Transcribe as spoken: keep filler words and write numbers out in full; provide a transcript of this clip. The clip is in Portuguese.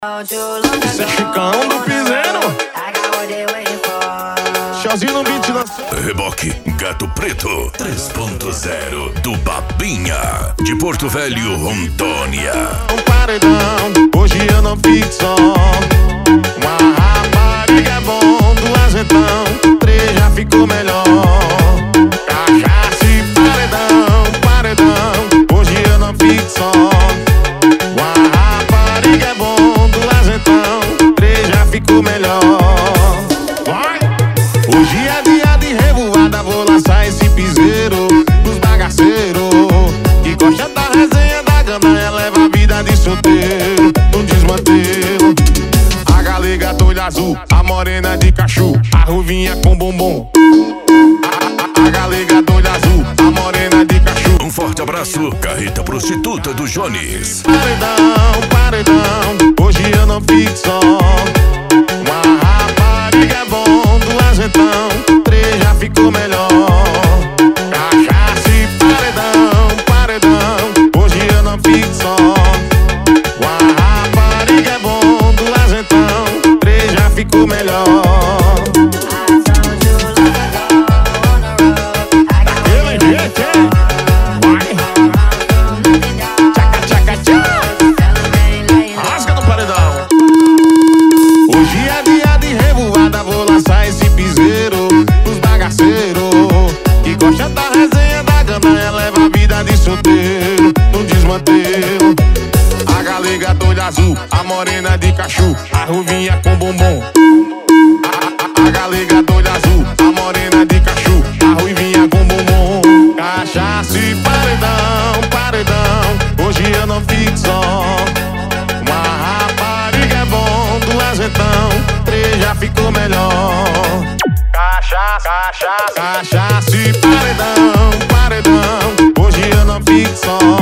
Esse é Chicão do Piseiro. Showzinho no beat lançou. Reboque Gato Preto três ponto zero do Babinha, de Porto Velho, Rondônia. Um paredão, hoje eu não fico só. Uma rapariga é bom, duas então, três já ficou melhor. Cachaça e paredão, paredão, hoje eu não fico só. Uma rapariga é bom, duas então, três já ficou melhor. Hoje é dia de revoada, vou lançar esse piseiro dos bagaceiros que gosta da resenha, da gandaia, leva a vida de solteiro num desmantelo. A galega do olho azul, a morena de cachu, a ruvinha com bombom. A, a, a galega do olho azul, a morena de cachu. Um forte abraço, Carreta Prostituta do Jones. Paredão, paredão, hoje eu não fico só. Uma rapariga é bom, duas então, três já ficou melhor. Cachaça e paredão, paredão, hoje eu não fico só. Uma rapariga é bom, duas então, três já ficou melhor. Daquele jeito, hein? Vai! Tchaca, tchaca, tchaca! Rasga no paredão. Hoje é dia de revoada, vou lançar esse piseiro dos bagaceiros que gosta da resenha, da gandaia, leva a vida de solteiro num desmantelo. A galega do olho azul, a morena de cachu, a ruvinha com bombom. A, a, a galega do olho azul, a morena de cachu, a ruivinha com bombom. Cachaça e paredão, paredão, hoje eu não fico só. Uma rapariga é bom, duas então, três já ficou melhor. Cachaça, cachaça, cachaça e paredão, paredão, hoje eu não fico só.